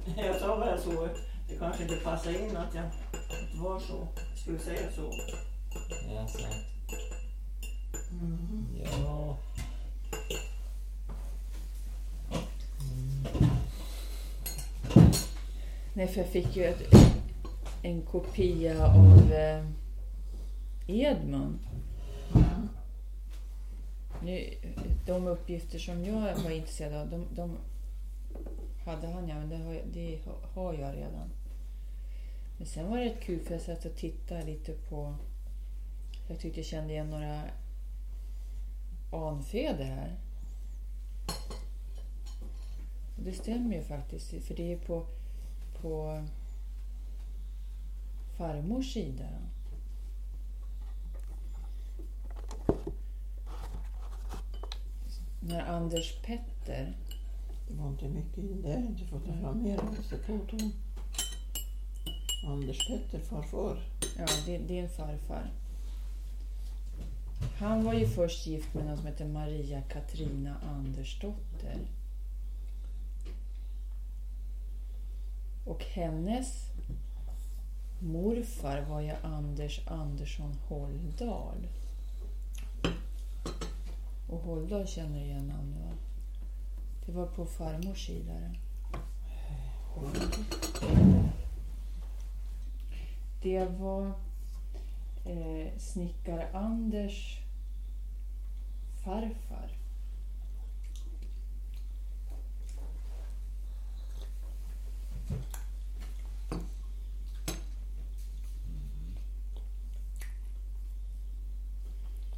Jag sa bara så. Det kanske inte passade in att jag var så. Skulle säga så. Ja, så. Mm. Ja. Nej, för jag fick ju en kopia av Edmund. Mm. Nu, de uppgifter som jag var intresserad av, de hade han, ja, men det har jag redan. Men sen var det rätt kul för jag satt och tittade lite på, jag tyckte jag kände igen några anfäder här. Och det stämmer ju faktiskt, för det är på farmors sida. När Anders Petter. Det var inte mycket. Det har jag inte fått fram mer än så foton. Anders Petter, farfar. Ja, din farfar. Han var ju först gift med någon som heter Maria Katrina Andersdotter. Och hennes morfar var ju Anders Andersson Hålldal. Och Hålldal känner igen namn, va? Det var på farmors sida. Det var snickar Anders farfar.